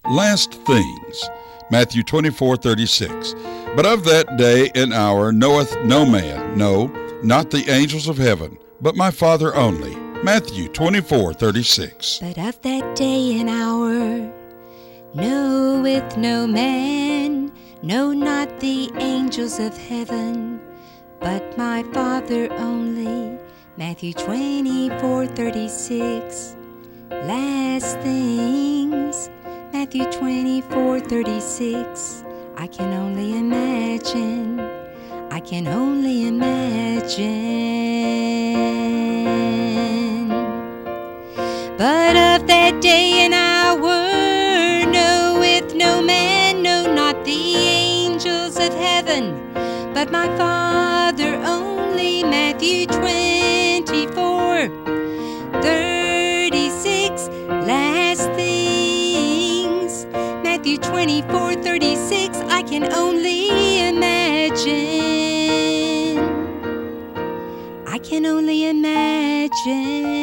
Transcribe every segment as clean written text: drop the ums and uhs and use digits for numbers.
Last things, Matthew 24:36. But of that day and hour knoweth no man, no, not the angels of heaven, but my Father only. Matthew 24:36. But of that day and hour knoweth no man, no, not the angels of heaven, but my Father only. Matthew 24:36. Last things, Matthew 24:36. I can only imagine, I can only imagine. But of that day and hour knoweth no man, no, not the angels of heaven, but my Father only. Matthew 24:36. Last things, Matthew 24:36. I can only imagine, I can only imagine.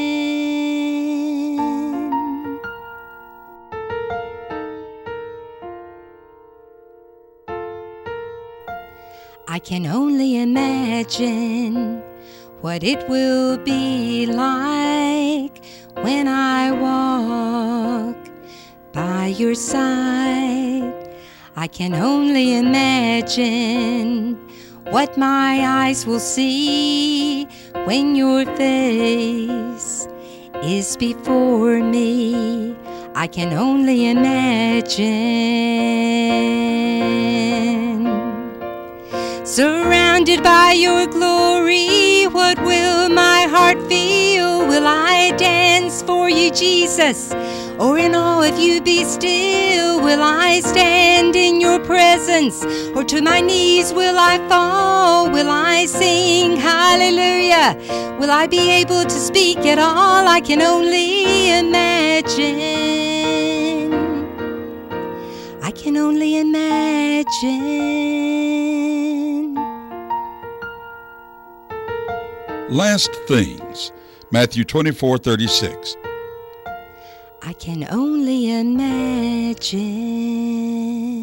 I can only imagine what it will be like when I walk by your side. I can only imagine what my eyes will see when your face is before me. I can only imagine. Surrounded by your glory, what will my heart feel? Will I dance for you, Jesus? Or in awe of you be still? Will I stand in your presence? Or to my knees will I fall? Will I sing hallelujah? Will I be able to speak at all? I can only imagine, I can only imagine. Last things, Matthew 24:36. I can only imagine.